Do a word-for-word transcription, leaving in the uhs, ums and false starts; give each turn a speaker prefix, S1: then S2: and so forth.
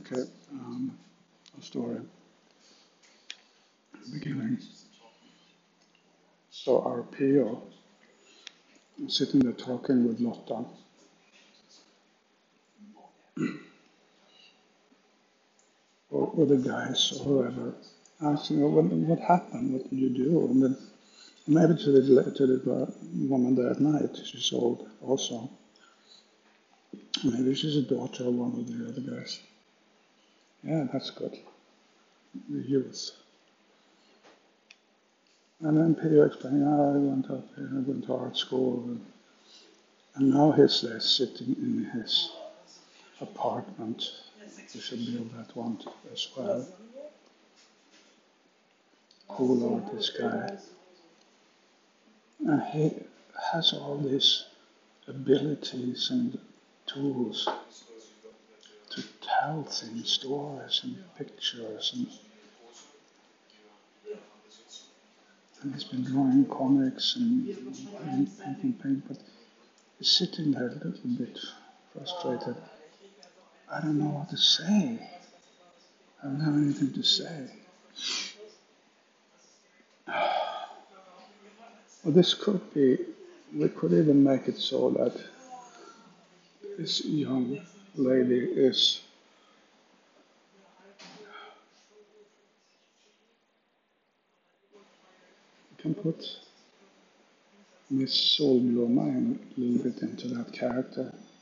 S1: Okay, um, a story beginning. So our P O sitting there talking with Lotta, or, or the guys, or whoever, asking her, what, what happened? What did you do? And then maybe to the, to the woman there at night, she's old also. Maybe she's a daughter of one of the other guys. Yeah, that's good. The youth. And then P O explaining, oh, I went up here, I went to art school. And, and now he's there sitting in his apartment. We should build that one as well. Cool artist guy. And he has all these abilities and tools to tell things, stories and pictures. And, and he's been drawing comics and painting, paint, but he's sitting there a little bit frustrated. I don't know what to say. I don't have anything to say. Well, this could be, we could even make it so that this young lady is, you can put Miss Solblomma in a little bit into that character.